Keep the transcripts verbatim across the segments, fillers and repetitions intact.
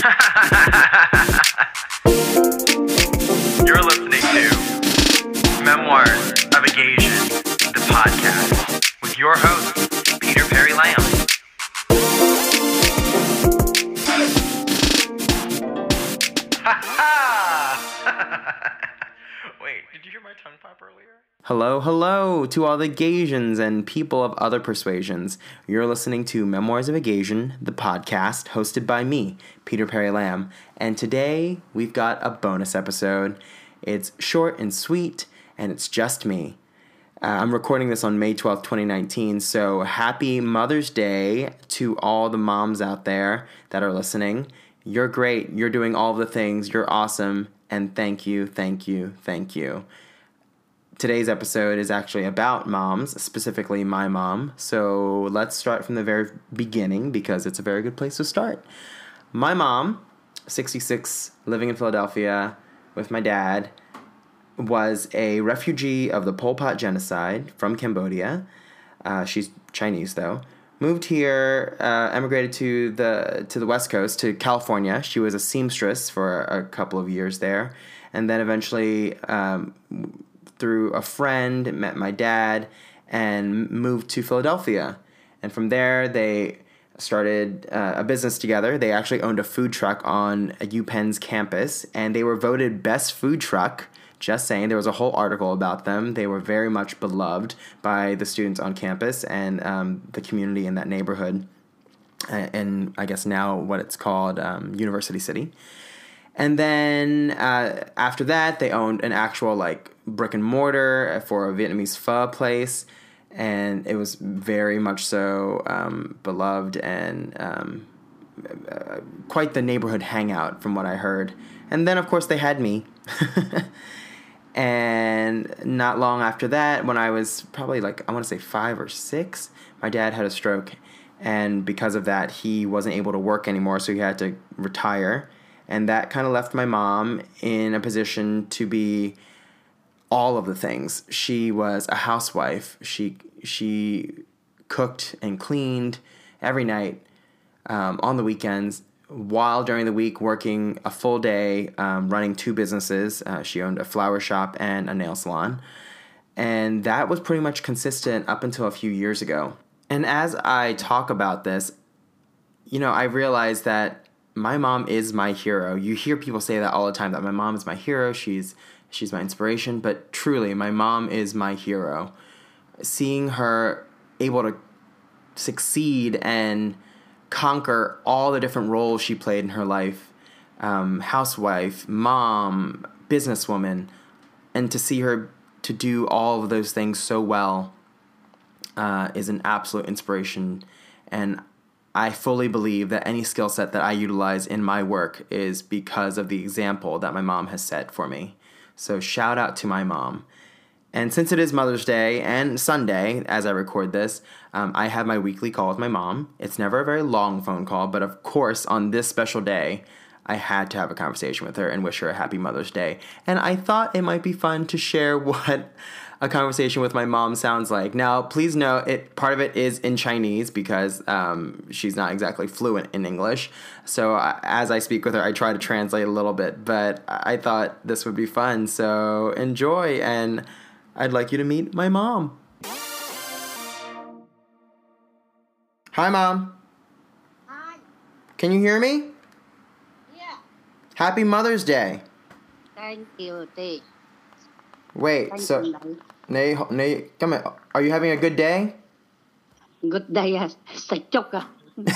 You're listening to Memoirs of a Gaysian, the podcast, with your host, Peter Perry Lamb. Wait, did you hear my tongue pop earlier? Hello, hello to all the Gaysians and people of other persuasions. You're listening to Memoirs of a Gaysian, the podcast, hosted by me, Peter Perry Lamb. And today, we've got a bonus episode. It's short and sweet, and it's just me. Uh, I'm recording this on May twelfth, twenty nineteen, so happy Mother's Day to all the moms out there that are listening. You're great. You're doing all the things. You're awesome. And thank you, thank you, thank you. Today's episode is actually about moms, specifically my mom. So let's start from the very beginning because it's a very good place to start. My mom, sixty-six, living in Philadelphia with my dad, was a refugee of the Pol Pot genocide from Cambodia. Uh, she's Chinese, though. Moved here, uh, emigrated to the to the West Coast, to California. She was a seamstress for a couple of years there. And then eventually, um, through a friend, met my dad and moved to Philadelphia. And from there, they started uh, a business together. They actually owned a food truck on UPenn's campus, and they were voted best food truck. Just saying, there was a whole article about them. They were very much beloved by the students on campus and um, the community in that neighborhood, and I guess now what it's called um, University City. And then uh, after that, they owned an actual like brick and mortar for a Vietnamese pho place, and it was very much so um, beloved and um, uh, quite the neighborhood hangout from what I heard. And then, of course, they had me. And not long after that, when I was probably like, I want to say five or six, my dad had a stroke. And because of that, he wasn't able to work anymore, so he had to retire. And that kind of left my mom in a position to be all of the things. She was a housewife. She she cooked and cleaned every night, um, on the weekends, while during the week working a full day, um, running two businesses. Uh, she owned a flower shop and a nail salon. And that was pretty much consistent up until a few years ago. And as I talk about this, you know, I realized that my mom is my hero. You hear people say that all the time, that my mom is my hero. She's she's my inspiration. But truly, my mom is my hero. Seeing her able to succeed and conquer all the different roles she played in her life, um, housewife, mom, businesswoman, and to see her to do all of those things so well uh, is an absolute inspiration. And I fully believe that any skill set that I utilize in my work is because of the example that my mom has set for me. So shout out to my mom. And since it is Mother's Day and Sunday, as I record this, um, I have my weekly call with my mom. It's never a very long phone call, but of course, on this special day, I had to have a conversation with her and wish her a happy Mother's Day. And I thought it might be fun to share what a conversation with my mom sounds like. Now, please note, it part of it is in Chinese because um, she's not exactly fluent in English. So uh, as I speak with her, I try to translate a little bit, but I thought this would be fun. So enjoy, and I'd like you to meet my mom. Hi, Mom. Hi. Can you hear me? Yeah. Happy Mother's Day. Thank you, T. Wait, Thank so, you. Nate, Nate, come here. Are you having a good day? Good day 啊，食粥啊。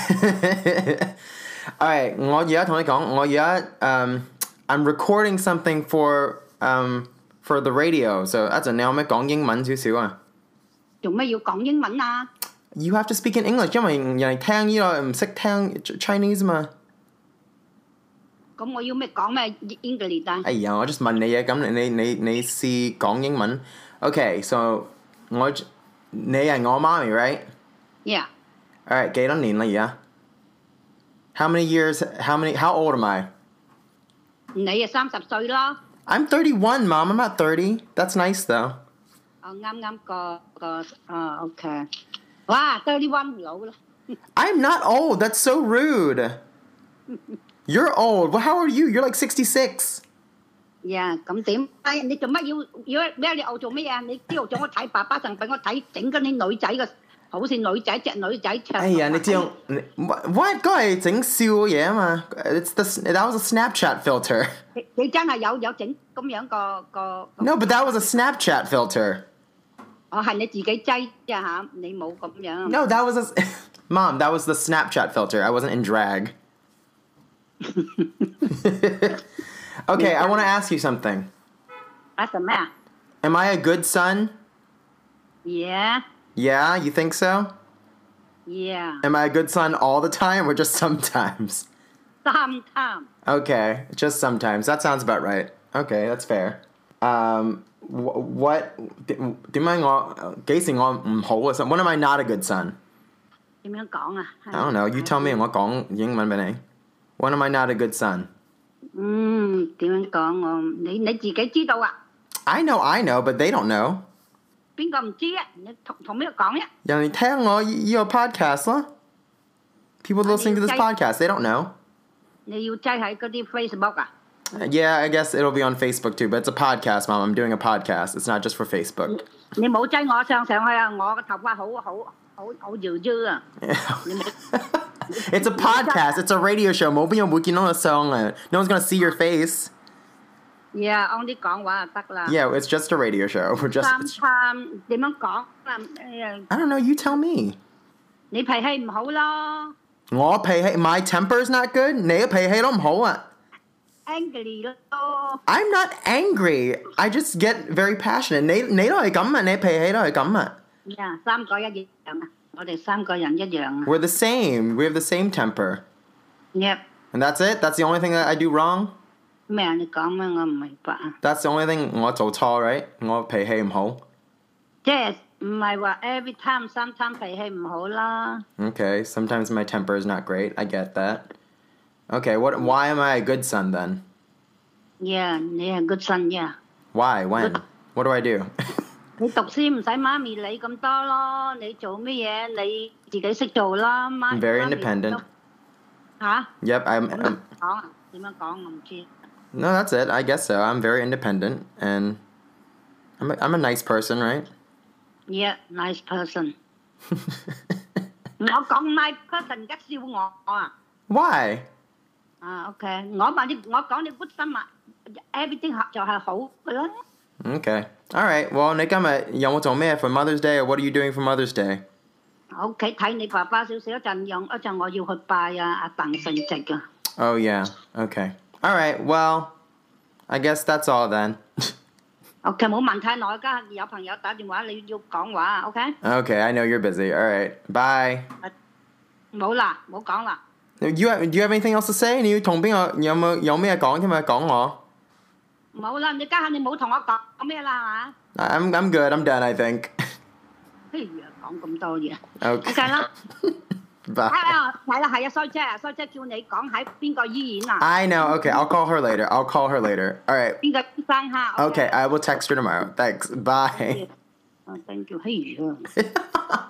Alright, 我而家同你講，我而家 um I'm recording something for um for the radio. So 一陣你可唔可以講英文少少啊？ 做咩要講英文啊？ You have to speak in English，因為人哋聽呢個唔識聽 Chinese 嘛。 咁我要咩講咩 English 啊？ 哎呀，我 just 問你嘢，咁你你你試講英文。Okay, so 我你係我媽咪 right? Yeah. Alright, 幾多年啦而家 How many years, how many, how old am I? 你啊三十歲咯。 I'm thirty-one, Mom. I'm not thirty. That's nice, though. 哦，啱啱個個啊 OK。哇 ，thirty-one 老啦。 I'm not old. That's so rude. You're old. Well, how old are you? You're like sixty-six. Yeah，咁點？哎，你做乜要要咩？你澳做咩啊？你朝頭早我睇爸爸陣俾我睇整嗰啲女仔嘅，好似女仔隻女仔唱。 哎呀，你知道你 what 嗰係整笑嘅嘢啊嘛？It's the that was a Snapchat filter. 你你真係有有整咁樣個個。 No, but that was a Snapchat filter. 我係你自己擠啫嚇，你冇咁樣。 No, that was a Mom. That was the Snapchat filter. I wasn't in drag. Okay, I want to ask you something. Ask me. Am I a good son? Yeah. Yeah, you think so? Yeah. Am I a good son all the time or just sometimes? Sometimes. Okay, just sometimes. That sounds about right. Okay, that's fair. Um, wh- what? 點解我幾時我唔好嘅 son? When am I not a good son? 點樣講啊？ I don't know. You tell me. 我講英文俾你。When am I not a good son? 嗯，點樣講我？你你自己知道啊？ I know, I know, but they don't know. 邊個唔知啊？你同同邊個講啊？ 人哋聽我呢個 podcast 啦。People listening to this podcast, they don't know. 你要擠喺嗰啲 Facebook 啊？ Yeah, I guess it'll be on Facebook too, but it's a podcast, Mom. I'm doing a podcast. It's not just for Facebook. 你冇擠我上上去啊！我個頭髮好好好好搖搖啊！ It's a podcast. It's a radio show. 冇邊人會見到個相啊 No one's gonna see your face. Yeah，按啲講話就得啦。 Yeah, it's just a radio show. We're just. it's- Sometimes 點樣講啊？誒 I don't know. You tell me. 你脾氣唔好咯我脾氣 My temper's not good. 你嘅脾氣都唔好啊。 ，angry 咯。 I'm not angry. I just get very passionate. 你你都係咁啊，你脾氣都係咁啊。 呀，三個一樣啊！我哋三個人一樣啊。 We're the same. We have the same temper. Yep， And that's it? That's the only thing that I do wrong? 咩啊？你講咩？我唔明白啊！ That's the only thing 我做錯 right? 我脾氣唔好。 即係唔係話 every time sometimes 脾氣唔好啦？ Okay, sometimes my temper is not great. I get that. Okay, what? Why am I a good son then? Yeah，你係 good son 呀！ Why? When? What do I do? 你讀書唔使媽咪理咁多咯，你做乜嘢你自己識做啦。媽 I'm very 媽咪 independent. 都嚇？ Yep, I'm, 點 I'm. 講啊？點樣講我唔知。 No, that's it. I guess so. I'm very independent, and I'm a, I'm a nice person, right? Yeah, nice person。我講 nice person 而家笑我啊！ Why? 啊，OK，我話你，我講你 good 心啊 ，everything 就係好嘅啦。 Okay. All right. Well, 你今日有冇做咩 for Mother's Day, or what are you doing for Mother's Day? 我屋企睇你爸爸少少，一陣用一陣我要去拜啊阿鄧成直啊。 Oh yeah. Okay. All right. Well, I guess that's all then. OK，冇問太耐，而家有朋友打電話，你要講話啊 ，OK？ Okay, I know you're busy. All right. Bye. 冇啦，冇講啦。 You have, do you have anything else to say? 你要同邊個有冇有咩講添啊？講我。 冇啦，你家下你冇同我講咩啦，係嘛？ I'm I'm good. I'm done. I think. 哎呀，講咁多嘢。 Okay. OK 啦。 Bye. 啊，係啦係啊，衰姐啊，衰姐叫你講喺邊個醫院啊？ I know. Okay, I'll call her later. I'll call her later. All right. 邊個醫生嚇 Okay, I will text her tomorrow. Thanks. Bye. 啊，thank you，嘿呀。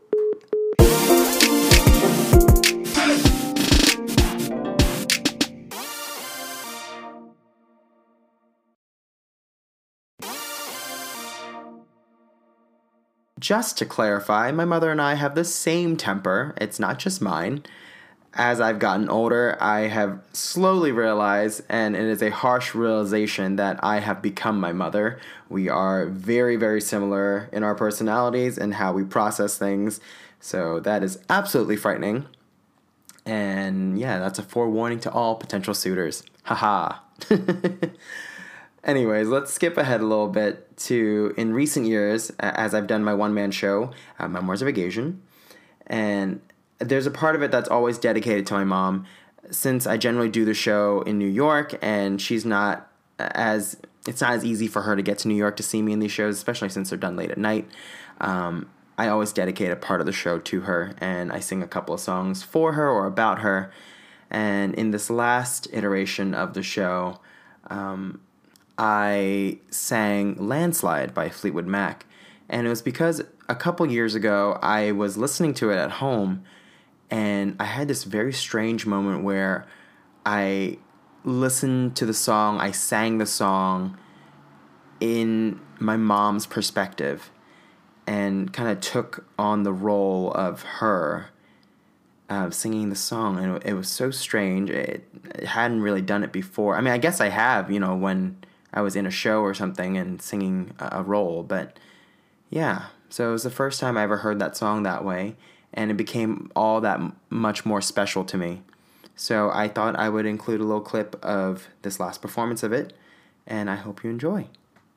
Just to clarify, my mother and I have the same temper. It's not just mine. As I've gotten older, I have slowly realized, and it is a harsh realization, that I have become my mother. We are very, very similar in our personalities and how we process things. So that is absolutely frightening. And yeah, that's a forewarning to all potential suitors. Haha. Anyways, let's skip ahead a little bit to in recent years, as I've done my one-man show, uh, Memoirs of a Gaysian, and there's a part of it that's always dedicated to my mom, since I generally do the show in New York, and she's not as, it's not as easy for her to get to New York to see me in these shows, especially since they're done late at night. Um, I always dedicate a part of the show to her, and I sing a couple of songs for her or about her, and in this last iteration of the show, um, I sang Landslide by Fleetwood Mac. And it was because a couple years ago, I was listening to it at home, and I had this very strange moment where I listened to the song, I sang the song in my mom's perspective and kind of took on the role of her uh, singing the song. And it was so strange. It, it hadn't really done it before. I mean, I guess I have, you know, when I was in a show or something and singing a, a role. But yeah, so it was the first time I ever heard that song that way. And it became all that m- much more special to me. So I thought I would include a little clip of this last performance of it. And I hope you enjoy.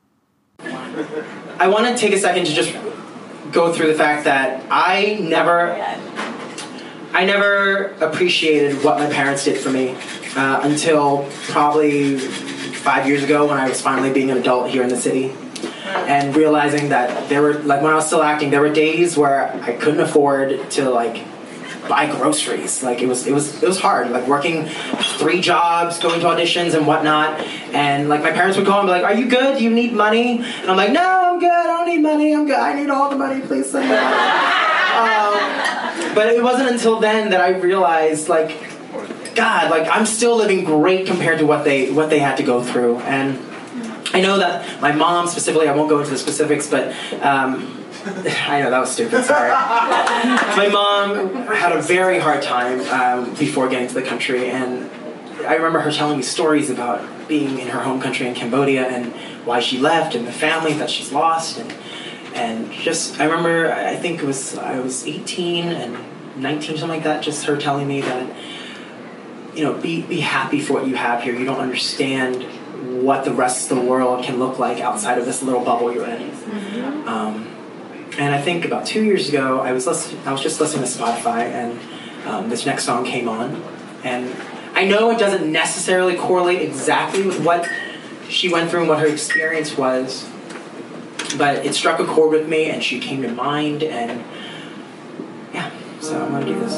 I want to take a second to just go through the fact that I never, I never appreciated what my parents did for me uh, until probably five years ago when I was finally being an adult here in the city, and realizing that there were, like, when I was still acting, there were days where I couldn't afford to, like, buy groceries. Like, it was it was it was hard, like working three jobs, going to auditions and whatnot. And like my parents would call and be like, "Are you good? Do you need money?" And I'm like, "No, I'm good. I don't need money. I'm good. I need all the money. Please send me money." um, but it wasn't until then that I realized, like, God, like I'm still living great compared to what they what they had to go through. And I know that my mom specifically, I won't go into the specifics, but um, I know, that was stupid, sorry. My mom had a very hard time um, before getting to the country, and I remember her telling me stories about being in her home country in Cambodia and why she left and the family that she's lost. And and just, I remember, I think it was, I was eighteen and nineteen, something like that, just her telling me that, you know, be, be happy for what you have here. You don't understand what the rest of the world can look like outside of this little bubble you're in. Mm-hmm. Um, And I think about two years ago, I was listen- I was just listening to Spotify, and um, this next song came on. And I know it doesn't necessarily correlate exactly with what she went through and what her experience was, but it struck a chord with me, and she came to mind, and yeah, so I'm going to do this.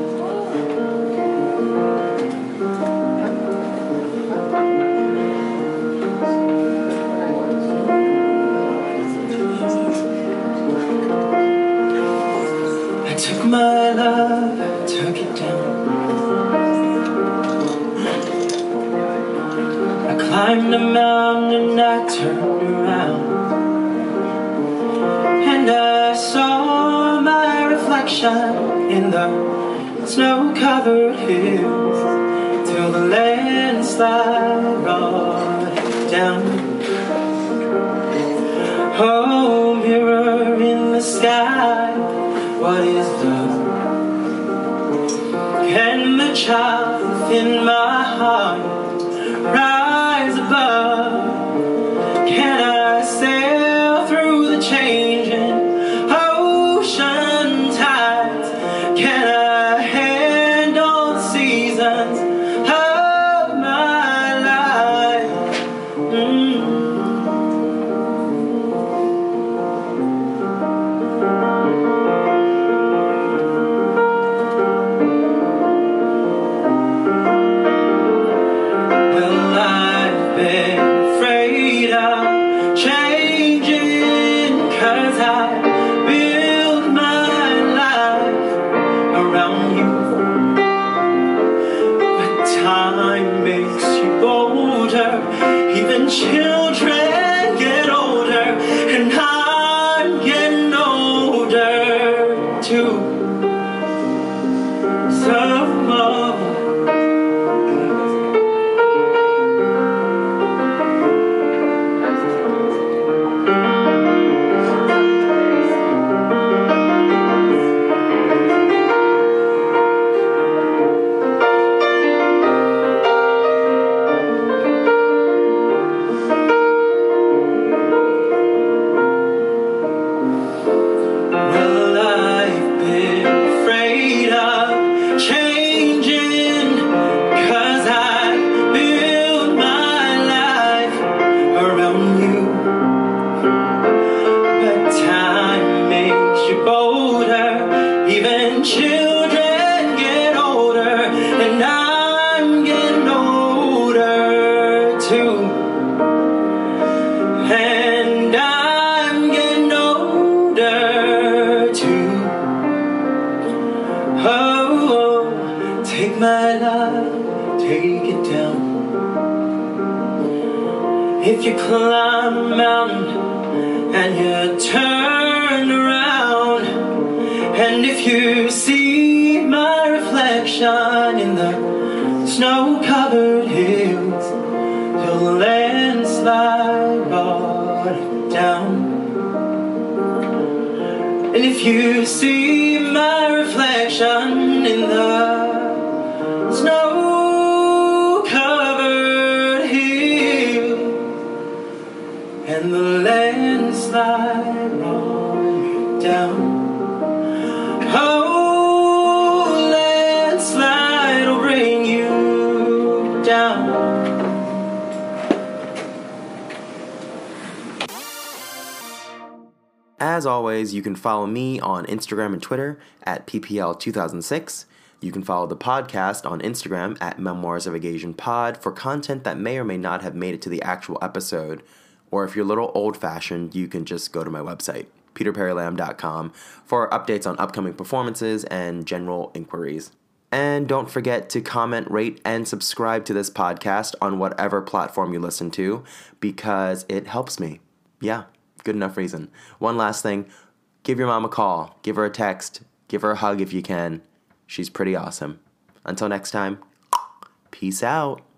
Took my love, took it down. I climbed a mountain and I turned around, and I saw my reflection in the snow-covered hills till the landslide brought it down. Oh, mirror in the sky, what is love? Can the child in my heart rise above? Can I sail through the changing ocean tides? Can I handle the seasons of my life? Mm. Children get older, and I'm getting older too. So Take my love, take it down. If you climb a mountain and you turn around, and if you see my reflection in the snow-covered hills, you'll landslide all down. And if you see my reflection in the snow-covered hill, and the landslide roll me down, oh, landslide will bring you down. As always, you can follow me on Instagram and Twitter at P P L two thousand six. You can follow the podcast on Instagram at Memoirs of a Gaysian Pod for content that may or may not have made it to the actual episode. Or if you're a little old-fashioned, you can just go to my website, peter perry lamb dot com, for updates on upcoming performances and general inquiries. And don't forget to comment, rate, and subscribe to this podcast on whatever platform you listen to, because it helps me. Yeah. Good enough reason. One last thing. Give your mom a call. Give her a text. Give her a hug if you can. She's pretty awesome. Until next time, peace out.